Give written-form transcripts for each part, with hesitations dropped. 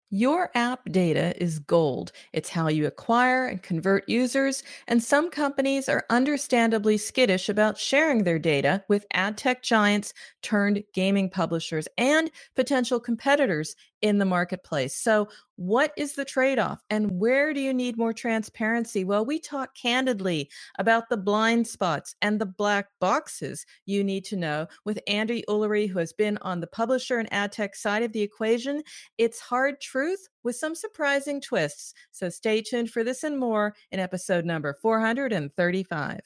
Your app data is gold. It's how you acquire and convert users, and some companies are understandably skittish about sharing their data with ad tech giants turned gaming publishers and potential competitors in the marketplace. So, what is the trade off, and where do you need more transparency? Well, we talk candidly about the blind spots and the black boxes you need to know with Andy Ullery, who has been on the publisher and ad tech side of the equation. It's hard truth with some surprising twists. So stay tuned for this and more in episode number 435.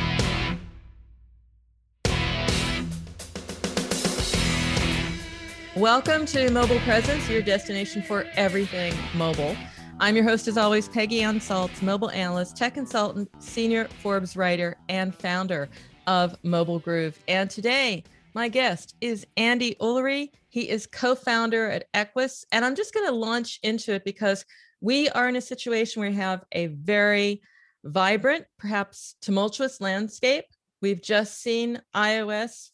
Welcome to Mobile Presence, your destination for everything mobile. I'm your host, as always, Peggy Ann Salz, mobile analyst, tech consultant, senior Forbes writer, and founder of Mobile Groove. And today, my guest is Andy Ullery. He is co-founder at Equus. And I'm just going to launch into it because we are in a situation where we have a very vibrant, perhaps tumultuous landscape. We've just seen iOS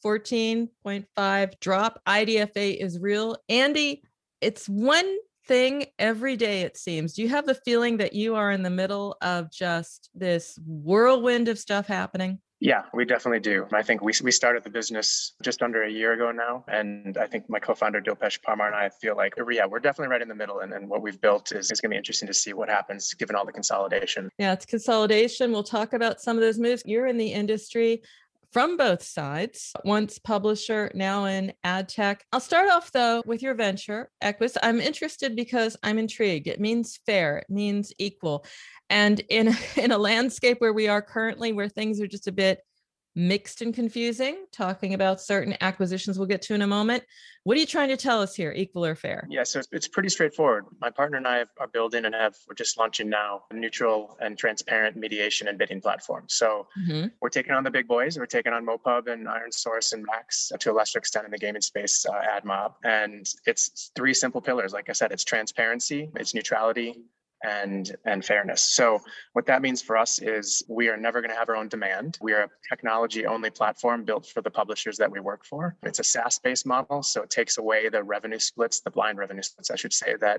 14.5 drop. IDFA is real. Andy, it's one thing every day, it seems. Do you have the feeling that you are in the middle of just this whirlwind of stuff happening? Yeah, we definitely do. I think we started the business just under a year ago now. And I think my co-founder, Dilpesh Parmar, and I feel like, yeah, we're definitely right in the middle. And what we've built is going to be interesting to see what happens given all the consolidation. Yeah, it's consolidation. We'll talk about some of those moves. You're in the industry from both sides, once publisher, now in ad tech. I'll start off, though, with your venture, Equus. I'm interested because I'm intrigued. It means fair. It means equal. And in a landscape where we are currently, where things are just a bit mixed and confusing, talking about certain acquisitions we'll get to in a moment. What are you trying to tell us here, equal or fair? Yeah, so it's pretty straightforward. My partner and I are building and we're just launching now a neutral and transparent mediation and bidding platform. So we're taking on the big boys. We're taking on MoPub and ironSource and Max, to a lesser extent in the gaming space, AdMob. And it's three simple pillars. Like I said, it's transparency, it's neutrality, and fairness. So what that means for us is we are never going to have our own demand. We are a technology only platform built for the publishers that we work for. It's a SaaS-based model, so it takes away the revenue splits, the blind revenue splits, I should say, that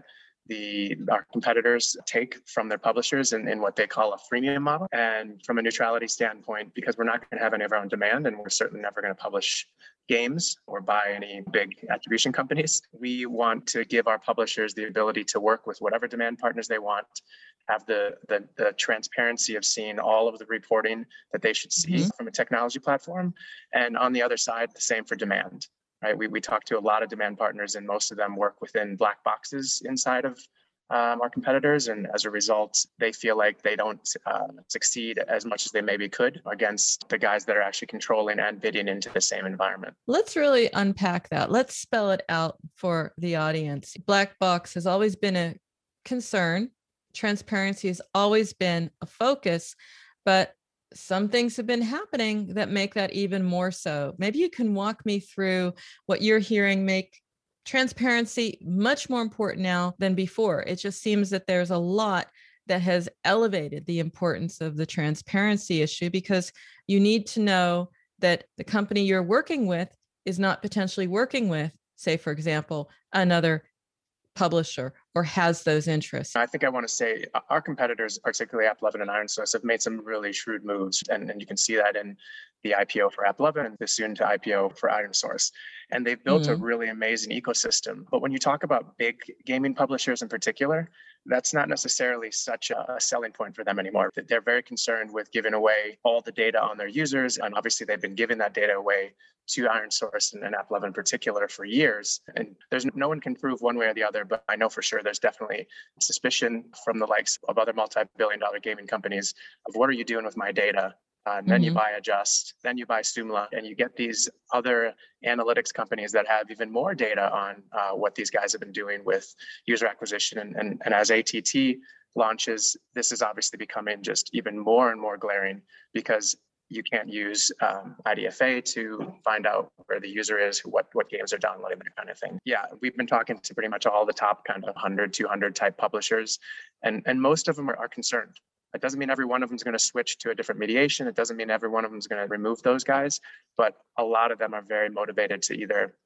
our competitors take from their publishers in what they call a freemium model. And from a neutrality standpoint, because we're not going to have any of our own demand, and we're certainly never going to publish games or buy any big attribution companies, we want to give our publishers the ability to work with whatever demand partners they want, have the transparency of seeing all of the reporting that they should see from a technology platform. And on the other side, the same for demand. Right? We talk to a lot of demand partners, and most of them work within black boxes inside of our competitors. And as a result, they feel like they don't succeed as much as they maybe could against the guys that are actually controlling and bidding into the same environment. Let's really unpack that. Let's spell it out for the audience. Black box has always been a concern. Transparency has always been a focus, but some things have been happening that make that even more so. Maybe you can walk me through what you're hearing make transparency much more important now than before. It just seems that there's a lot that has elevated the importance of the transparency issue, because you need to know that the company you're working with is not potentially working with, say, for example, another publisher or has those interests. I think I want to say our competitors, particularly AppLovin and ironSource, have made some really shrewd moves. And you can see that in the IPO for AppLovin and the soon to IPO for ironSource. And they've built a really amazing ecosystem. But when you talk about big gaming publishers in particular, that's not necessarily such a selling point for them anymore. They're very concerned with giving away all the data on their users. And obviously, they've been giving that data away to ironSource and AppLovin in particular for years. And there's no one can prove one way or the other, but I know for sure there's definitely suspicion from the likes of other multi-billion-dollar gaming companies of what are you doing with my data? And then you buy Adjust, then you buy Soomla, and you get these other analytics companies that have even more data on what these guys have been doing with user acquisition. And as ATT launches, this is obviously becoming just even more and more glaring, because you can't use IDFA to find out where the user is, what games are downloading, that kind of thing. Yeah, we've been talking to pretty much all the top kind of 100, 200 type publishers, and most of them are concerned. It doesn't mean every one of them is going to switch to a different mediation. It doesn't mean every one of them is going to remove those guys, but a lot of them are very motivated to either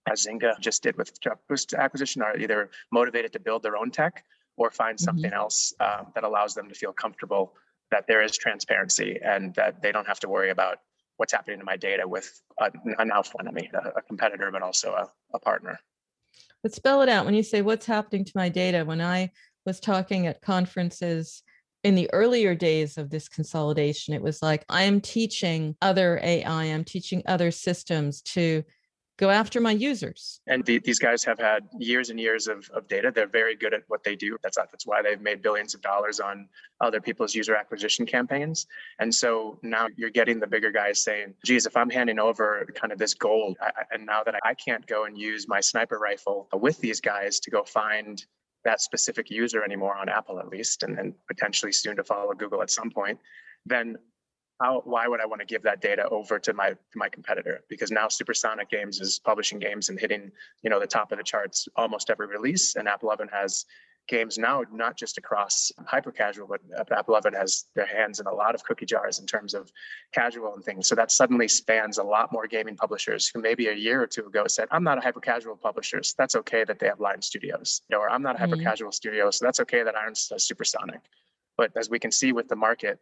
as Zynga just did with JustBoost acquisition, are either motivated to build their own tech or find something else that allows them to feel comfortable that there is transparency and that they don't have to worry about what's happening to my data with a now frenemy, a competitor, but also a partner. But spell it out when you say what's happening to my data. When I was talking at conferences in the earlier days of this consolidation, it was like, I am teaching other AI, I'm teaching other systems to go after my users. And these guys have had years and years of data. They're very good at what they do. That's why they've made billions of dollars on other people's user acquisition campaigns. And so now you're getting the bigger guys saying, geez, if I'm handing over kind of this gold, and now that I can't go and use my sniper rifle with these guys to go find that specific user anymore on Apple, at least, and then potentially soon to follow Google at some point, then why would I want to give that data over to my competitor? Because now Supersonic Games is publishing games and hitting, the top of the charts almost every release. And AppLovin has games now, not just across hyper casual, but AppLovin has their hands in a lot of cookie jars in terms of casual and things. So that suddenly spans a lot more gaming publishers who maybe a year or two ago said, I'm not a hyper casual publisher, so that's okay that they have Lime Studios. Or I'm not a hyper casual studio, so that's okay that Irons does Supersonic. But as we can see with the market,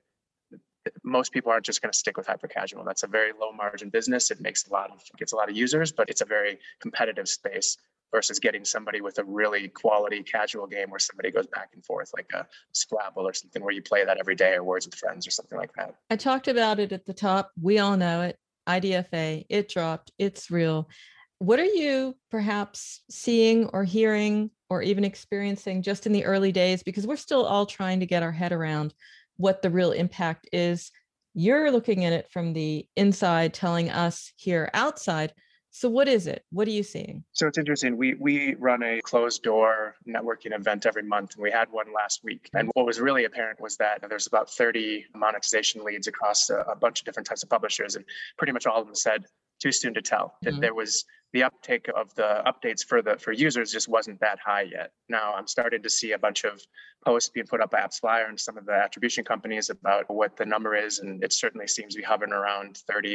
most people aren't just going to stick with hyper casual. That's a very low margin business. It gets a lot of users, but it's a very competitive space versus getting somebody with a really quality casual game where somebody goes back and forth, like a Scrabble or something where you play that every day, or Words with Friends or something like that. I talked about it at the top. We all know it. IDFA, it dropped. It's real. What are you perhaps seeing or hearing or even experiencing just in the early days? Because we're still all trying to get our head around what the real impact is. You're looking at it from the inside, telling us here outside. So what is it? What are you seeing? So it's interesting. We run a closed door networking event every month, and we had one last week. And what was really apparent was that there's about 30 monetization leads across a bunch of different types of publishers, and pretty much all of them said, too soon to tell. That there was the uptake of the updates for users just wasn't that high yet. Now I'm starting to see a bunch of posts being put up by AppsFlyer and some of the attribution companies about what the number is, and it certainly seems to be hovering around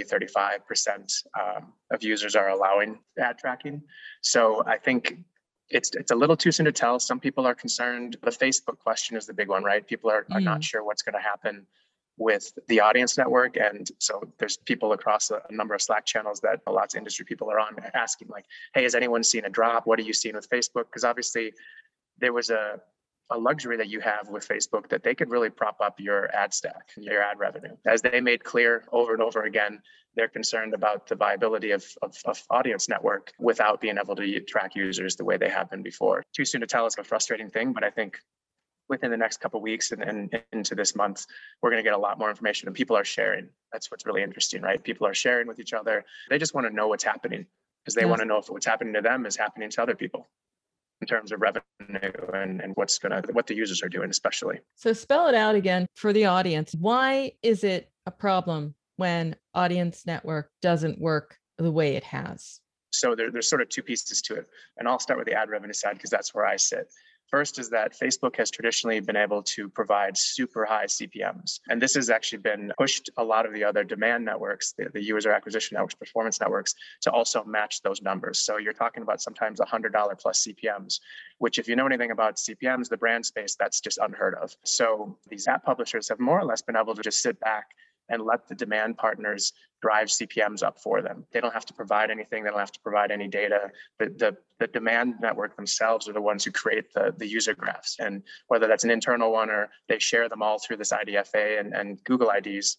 30-35% of users are allowing ad tracking. So I think it's a little too soon to tell. Some people are concerned. The Facebook question is the big one, right? People are not sure what's going to happen with the audience network. And so there's people across a number of Slack channels that lots of industry people are on asking like, hey, has anyone seen a drop? What are you seeing with Facebook? Because obviously there was a luxury that you have with Facebook that they could really prop up your ad stack and your ad revenue. As they made clear over and over again, they're concerned about the viability of audience network without being able to track users the way they have been before. Too soon to tell is a frustrating thing, but I think within the next couple of weeks and into this month, we're going to get a lot more information, and people are sharing. That's what's really interesting, right? People are sharing with each other. They just want to know what's happening because they want to know if what's happening to them is happening to other people in terms of revenue and what the users are doing, especially. So spell it out again for the audience. Why is it a problem when Audience Network doesn't work the way it has? So there's sort of two pieces to it. And I'll start with the ad revenue side because that's where I sit. First is that Facebook has traditionally been able to provide super high CPMs. And this has actually been pushed a lot of the other demand networks, the user acquisition networks, performance networks, to also match those numbers. So you're talking about sometimes $100 plus CPMs, which if you know anything about CPMs, the brand space, that's just unheard of. So these app publishers have more or less been able to just sit back and let the demand partners drive CPMs up for them. They don't have to provide anything. They don't have to provide any data. The demand network themselves are the ones who create the user graphs. And whether that's an internal one or they share them all through this IDFA and Google IDs.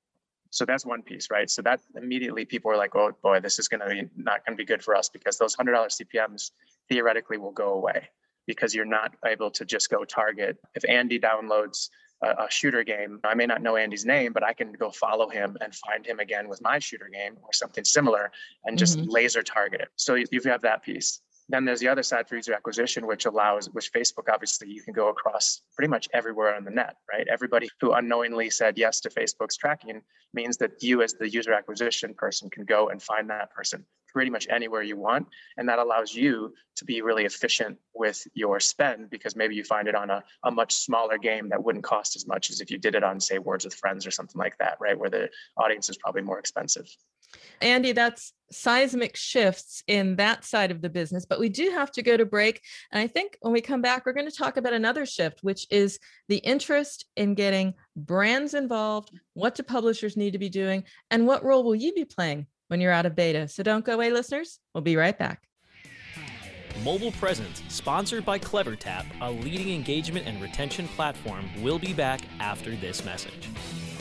So that's one piece, right? So that immediately people are like, oh boy, this is not going to be good for us because those $100 CPMs theoretically will go away because you're not able to just go target. If Andy downloads a shooter game, I may not know Andy's name, but I can go follow him and find him again with my shooter game or something similar and just laser target it. So you have that piece. Then there's the other side for user acquisition, which Facebook, obviously, you can go across pretty much everywhere on the net, right? Everybody who unknowingly said yes to Facebook's tracking means that you as the user acquisition person can go and find that person pretty much anywhere you want. And that allows you to be really efficient with your spend because maybe you find it on a much smaller game that wouldn't cost as much as if you did it on, say, Words with Friends or something like that, right? Where the audience is probably more expensive. Andy, that's seismic shifts in that side of the business, but we do have to go to break. And I think when we come back, we're going to talk about another shift, which is the interest in getting brands involved. What do publishers need to be doing? And what role will you be playing when you're out of beta? So don't go away, listeners. We'll be right back. Mobile Presence, sponsored by CleverTap, a leading engagement and retention platform, will be back after this message.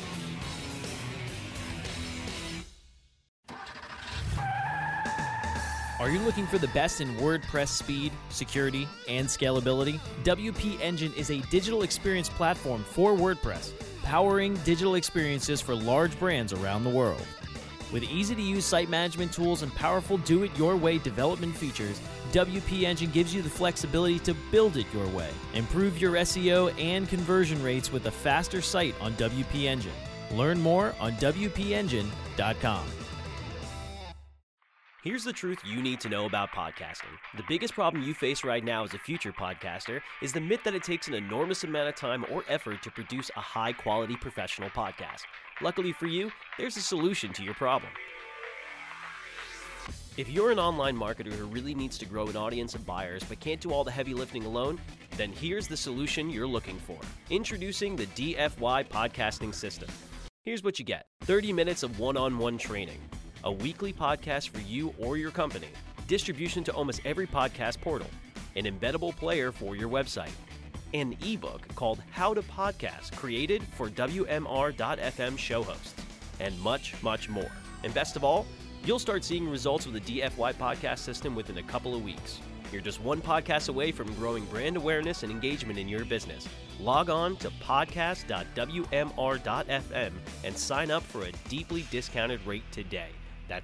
Are you looking for the best in WordPress speed, security, and scalability? WP Engine is a digital experience platform for WordPress, powering digital experiences for large brands around the world. With easy-to-use site management tools and powerful do-it-your-way development features, WP Engine gives you the flexibility to build it your way. Improve your SEO and conversion rates with a faster site on WP Engine. Learn more on WPEngine.com. Here's the truth you need to know about podcasting. The biggest problem you face right now as a future podcaster is the myth that it takes an enormous amount of time or effort to produce a high-quality professional podcast. Luckily for you, there's a solution to your problem. If you're an online marketer who really needs to grow an audience of buyers but can't do all the heavy lifting alone, then here's the solution you're looking for. Introducing the DFY Podcasting System. Here's what you get: 30 minutes of one-on-one training, a weekly podcast for you or your company, distribution to almost every podcast portal, an embeddable player for your website, an ebook called How to Podcast, created for WMR.FM show hosts, and much, much more. And best of all, you'll start seeing results with the DFY podcast system within a couple of weeks. You're just one podcast away from growing brand awareness and engagement in your business. Log on to podcast.wmr.fm and sign up for a deeply discounted rate today. That's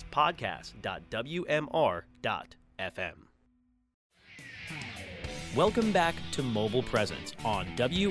podcast.wmr.fm. Welcome back to Mobile Presence on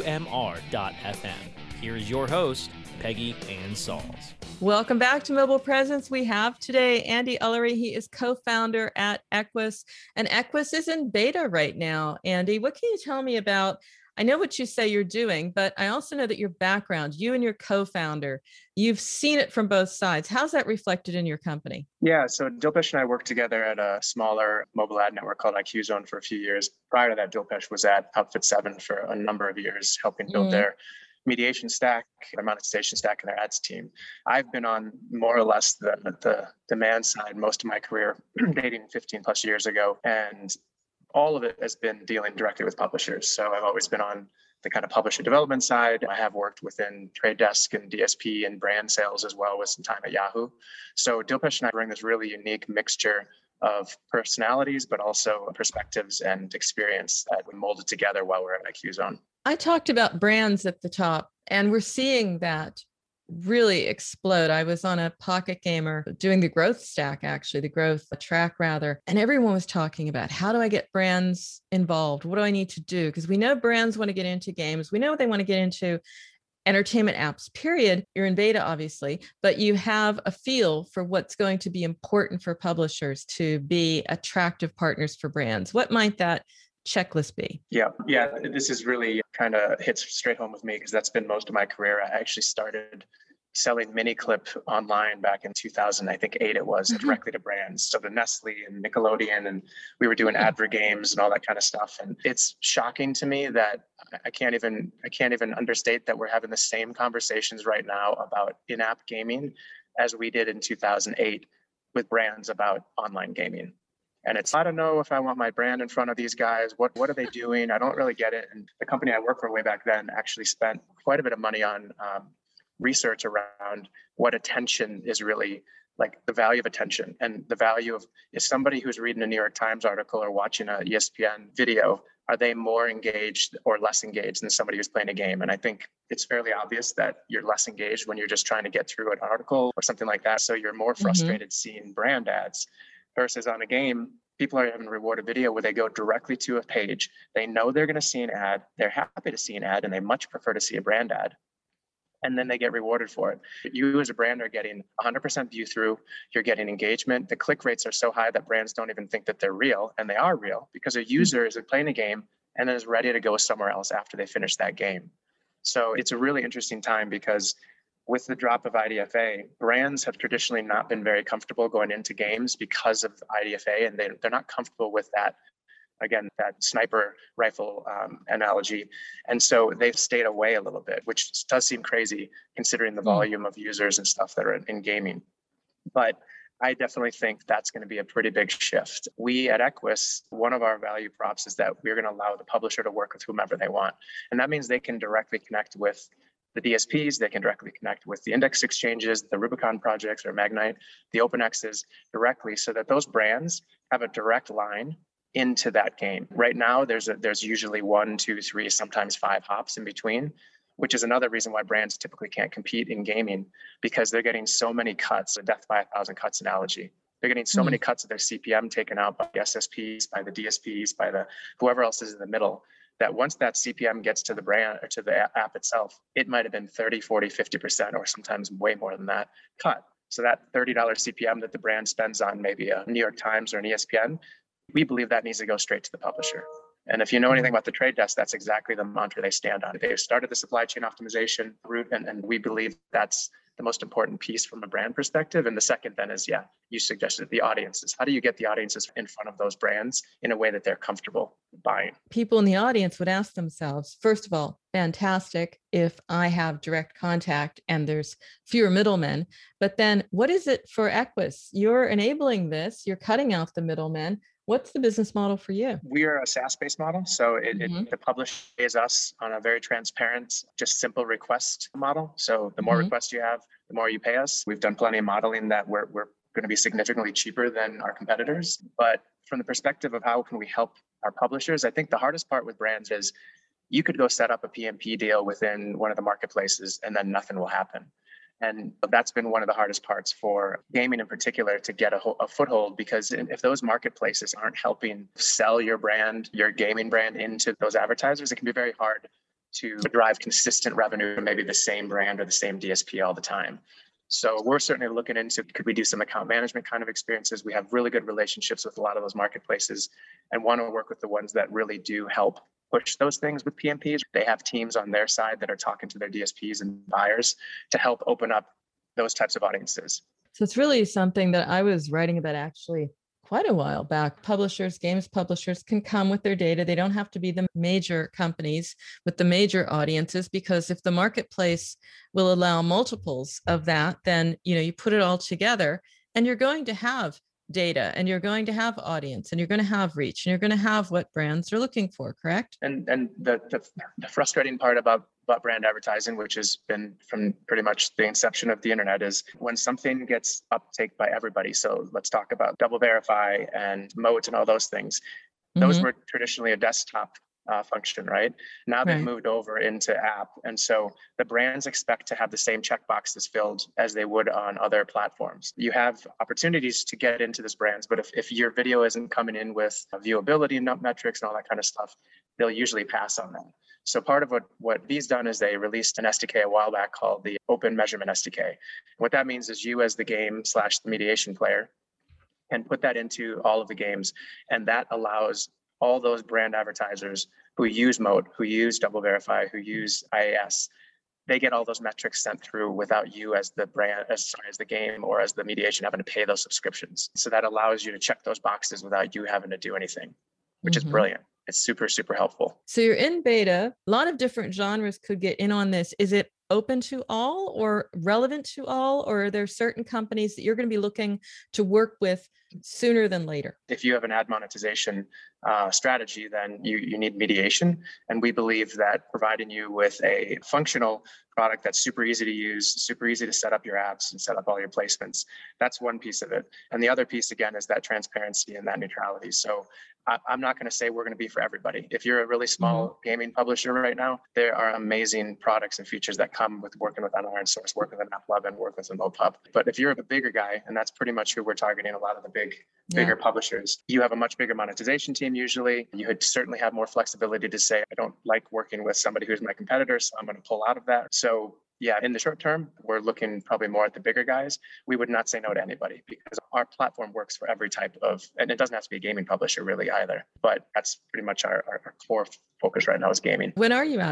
WMR.fm. Here is your host, Peggy Ann Salz. Welcome back to Mobile Presence. We have today Andy Ullery. He is co-founder at Equus, and Equus is in beta right now. Andy, what can you tell me about? I know what you say you're doing, but I also know that your background, you and your co-founder, you've seen it from both sides. How's that reflected in your company? Yeah, so Dilpesh and I worked together at a smaller mobile ad network called IQZone for a few years. Prior to that, Dilpesh was at Outfit 7 for a number of years, helping build their mediation stack, their monetization stack, and their ads team. I've been on more or less the demand side most of my career, dating 15 plus years ago. And all of it has been dealing directly with publishers. So I've always been on the kind of publisher development side. I have worked within Trade Desk and DSP and brand sales as well with some time at Yahoo. So Dilpesh and I bring this really unique mixture of personalities, but also perspectives and experience that we molded together while we're at IQZone. I talked about brands at the top, and we're seeing that really explode. I was on a Pocket Gamer doing the growth stack, actually, the growth track rather, and everyone was talking about, how do I get brands involved? What do I need to do? Because we know brands want to get into games. We know they want to get into entertainment apps, period. You're in beta, obviously, but you have a feel for what's going to be important for publishers to be attractive partners for brands. What might that checklist be? Yeah, this is really kind of hits straight home with me because that's been most of my career. I actually started selling Miniclip online back in 2008 it was, directly to brands. So the Nestle and Nickelodeon, and we were doing advert games and all that kind of stuff. And it's shocking to me that I can't even understate that we're having the same conversations right now about in-app gaming as we did in 2008 with brands about online gaming. And it's, I don't know if I want my brand in front of these guys. What are they doing? I don't really get it. And the company I worked for way back then actually spent quite a bit of money on research around what attention is really, like the value of attention, and the value of, is somebody who's reading a New York Times article or watching a ESPN video, are they more engaged or less engaged than somebody who's playing a game? And I think it's fairly obvious that you're less engaged when you're just trying to get through an article or something like that. So you're more frustrated seeing brand ads. Versus on a game, people are having a rewarded video where they go directly to a page. They know they're going to see an ad. They're happy to see an ad, and they much prefer to see a brand ad. And then they get rewarded for it. You as a brand are getting 100% view through. You're getting engagement. The click rates are so high that brands don't even think that they're real, and they are real because a user is playing a game and then is ready to go somewhere else after they finish that game. So it's a really interesting time because with the drop of IDFA, brands have traditionally not been very comfortable going into games because of IDFA, and they're not comfortable with that. Again, that sniper rifle analogy. And so they've stayed away a little bit, which does seem crazy considering the volume of users and stuff that are in gaming. But I definitely think that's going to be a pretty big shift. We at Equus, one of our value props is that we're going to allow the publisher to work with whomever they want. And that means they can directly connect with the DSPs, they can directly connect with the index exchanges, the Rubicon projects or Magnite, the OpenXs directly, so that those brands have a direct line into that game. Right now, there's usually 1, 2, 3, sometimes 5 hops in between, which is another reason why brands typically can't compete in gaming, because they're getting so many cuts, a death by 1,000 cuts analogy. They're getting so many cuts of their CPM taken out by the SSPs, by the DSPs, by the whoever else is in the middle, that once that CPM gets to the brand or to the app itself, it might have been 30, 40, 50%, or sometimes way more than that cut. So that $30 CPM that the brand spends on maybe a New York Times or an ESPN, we believe that needs to go straight to the publisher. And if you know anything about the Trade Desk, that's exactly the mantra they stand on. They started the supply chain optimization route, and we believe that's the most important piece from a brand perspective. And the second then is, you suggested the audiences. How do you get the audiences in front of those brands in a way that they're comfortable buying? People in the audience would ask themselves, first of all, fantastic if I have direct contact and there's fewer middlemen. But then what is it for Equus? You're enabling this, you're cutting out the middlemen. What's the business model for you? We are a SaaS-based model. So the publisher pays us on a very transparent, just simple request model. So the more requests you have, the more you pay us. We've done plenty of modeling that we're going to be significantly cheaper than our competitors. But from the perspective of how can we help our publishers, I think the hardest part with brands is you could go set up a PMP deal within one of the marketplaces and then nothing will happen. And that's been one of the hardest parts for gaming in particular to get a foothold, because if those marketplaces aren't helping sell your brand, your gaming brand into those advertisers, it can be very hard to drive consistent revenue from maybe the same brand or the same DSP all the time. So we're certainly looking into, could we do some account management kind of experiences? We have really good relationships with a lot of those marketplaces and want to work with the ones that really do help push those things with PMPs. They have teams on their side that are talking to their DSPs and buyers to help open up those types of audiences. So it's really something that I was writing about actually quite a while back. Publishers, games publishers can come with their data. They don't have to be the major companies with the major audiences, because if the marketplace will allow multiples of that, then you put it all together and you're going to have data and you're going to have audience and you're going to have reach and you're going to have what brands are looking for, correct? And the frustrating part about brand advertising, which has been from pretty much the inception of the internet, is when something gets uptake by everybody. So let's talk about DoubleVerify and Moat and all those things. Those were traditionally a desktop function, right? Now they've moved over into app. And so the brands expect to have the same checkboxes filled as they would on other platforms. You have opportunities to get into these brands, but if your video isn't coming in with viewability metrics and all that kind of stuff, they'll usually pass on that. So part of what V's done is they released an SDK a while back called the Open Measurement SDK. What that means is you as the game / the mediation player can put that into all of the games. And that allows all those brand advertisers who use Moat, who use DoubleVerify, who use IAS, they get all those metrics sent through without you as the brand, as the game or as the mediation having to pay those subscriptions. So that allows you to check those boxes without you having to do anything, which is brilliant. It's super, super helpful. So you're in beta. A lot of different genres could get in on this. Is it open to all or relevant to all? Or are there certain companies that you're going to be looking to work with sooner than later? If you have an ad monetization strategy, then you need mediation. And we believe that providing you with a functional product that's super easy to use, super easy to set up your apps and set up all your placements, that's one piece of it. And the other piece, again, is that transparency and that neutrality. So I'm not going to say we're going to be for everybody. If you're a really small gaming publisher right now, there are amazing products and features that come with working with an ironSource, working with an AppLovin, and work with a MoPub. But if you're a bigger guy, and that's pretty much who we're targeting, a lot of the bigger publishers, you have a much bigger monetization team usually. You would certainly have more flexibility to say, I don't like working with somebody who's my competitor, so I'm going to pull out of that. So yeah, in the short term, we're looking probably more at the bigger guys. We would not say no to anybody because our platform works for every type of, and it doesn't have to be a gaming publisher really either, but that's pretty much our core focus right now is gaming. When are you out of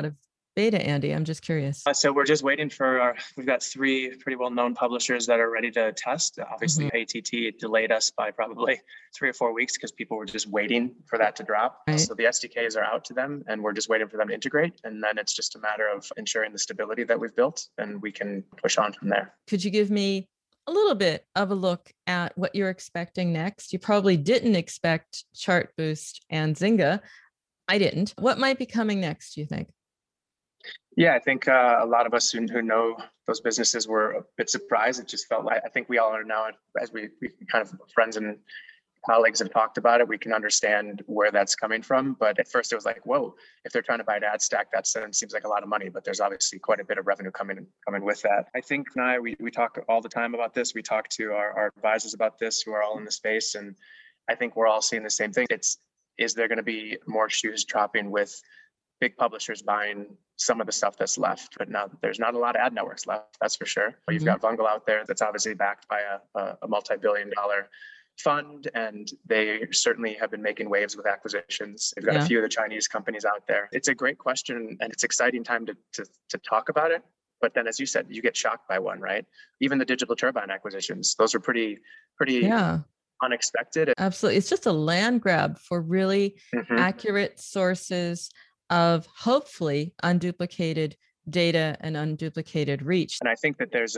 beta, Andy? I'm just curious. So we're just waiting for we've got 3 pretty well-known publishers that are ready to test. Obviously, ATT delayed us by probably 3 or 4 weeks because people were just waiting for that to drop. Right. So the SDKs are out to them and we're just waiting for them to integrate. And then it's just a matter of ensuring the stability that we've built and we can push on from there. Could you give me a little bit of a look at what you're expecting next? You probably didn't expect Chartboost and Zynga. I didn't. What might be coming next, do you think? Yeah, I think a lot of us who know those businesses were a bit surprised. It just felt like, I think we all are now, as we kind of friends and colleagues have talked about it, we can understand where that's coming from. But at first it was like, whoa, if they're trying to buy an ad stack, that seems like a lot of money, but there's obviously quite a bit of revenue coming with that. I think we talk all the time about this. We talk to our advisors about this who are all in the space. And I think we're all seeing the same thing. Is there going to be more shoes dropping with big publishers buying some of the stuff that's left? But now there's not a lot of ad networks left, that's for sure. You've got Vungle out there that's obviously backed by a multi-billion-dollar fund, and they certainly have been making waves with acquisitions. They've got a few of the Chinese companies out there. It's a great question, and it's exciting time to talk about it. But then, as you said, you get shocked by one, right? Even the Digital Turbine acquisitions, those are pretty unexpected. Absolutely. It's just a land grab for really accurate sources of hopefully unduplicated data and unduplicated reach. And I think that there's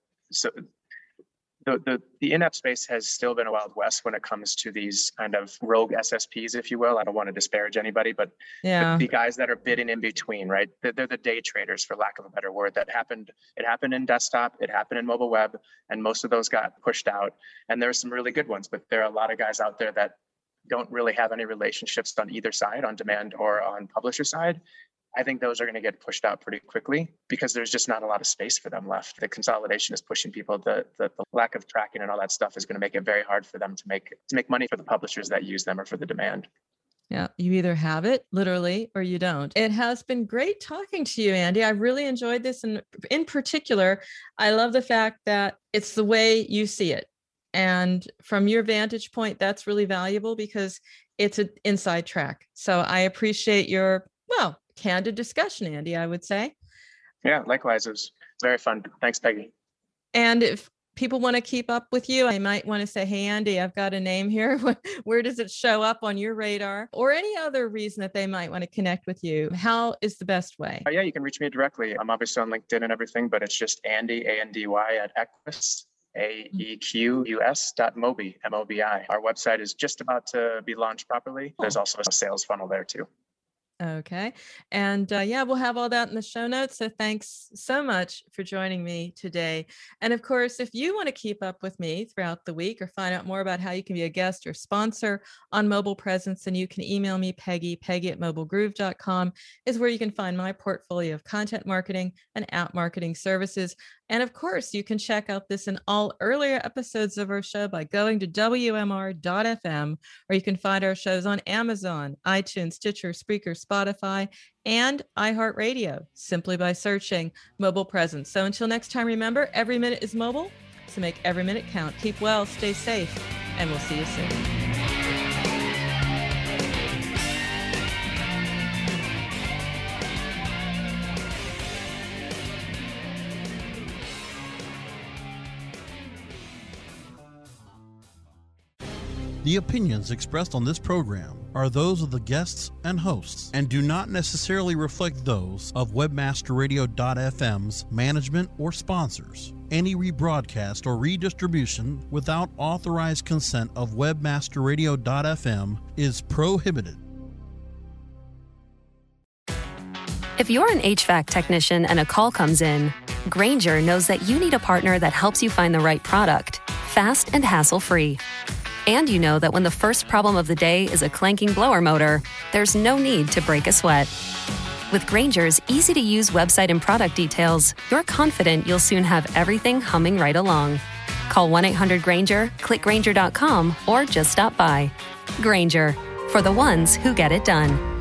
the in-app space has still been a Wild West when it comes to these kind of rogue SSPs, if you will. I don't want to disparage anybody, but the guys that are bidding in between, right? They're the day traders, for lack of a better word. It happened in desktop, it happened in mobile web, and most of those got pushed out. And there's some really good ones, but there are a lot of guys out there that don't really have any relationships on either side, on demand or on publisher side. I think those are going to get pushed out pretty quickly because there's just not a lot of space for them left. The consolidation is pushing people. The lack of tracking and all that stuff is going to make it very hard for them to make money for the publishers that use them or for the demand. Yeah, you either have it literally or you don't. It has been great talking to you, Andy. I really enjoyed this. And in particular, I love the fact that it's the way you see it. And from your vantage point, that's really valuable because it's an inside track. So I appreciate your, candid discussion, Andy, I would say. Yeah, likewise. It was very fun. Thanks, Peggy. And if people want to keep up with you, I might want to say, hey, Andy, I've got a name here. Where does it show up on your radar? Or any other reason that they might want to connect with you? How is the best way? Yeah, you can reach me directly. I'm obviously on LinkedIn and everything, but it's just Andy, A-N-D-Y at Equus, AEQUS.mobi, M-O-B-I. Our website is just about to be launched properly. There's also a sales funnel there too. Okay. And we'll have all that in the show notes. So thanks so much for joining me today. And of course, if you want to keep up with me throughout the week or find out more about how you can be a guest or sponsor on Mobile Presence, then you can email me, Peggy at mobilegroove.com is where you can find my portfolio of content marketing and app marketing services. And of course, you can check out this and all earlier episodes of our show by going to WMR.fm, or you can find our shows on Amazon, iTunes, Stitcher, Spreaker, Spotify, and iHeartRadio simply by searching Mobile Presence. So until next time, remember, every minute is mobile, so make every minute count. Keep well, stay safe, and we'll see you soon. The opinions expressed on this program are those of the guests and hosts and do not necessarily reflect those of WebmasterRadio.fm's management or sponsors. Any rebroadcast or redistribution without authorized consent of WebmasterRadio.fm is prohibited. If you're an HVAC technician and a call comes in, Grainger knows that you need a partner that helps you find the right product, fast and hassle-free. And you know that when the first problem of the day is a clanking blower motor, there's no need to break a sweat. With Grainger's easy-to-use website and product details, you're confident you'll soon have everything humming right along. Call 1-800-GRAINGER, click Grainger.com, or just stop by. Grainger, for the ones who get it done.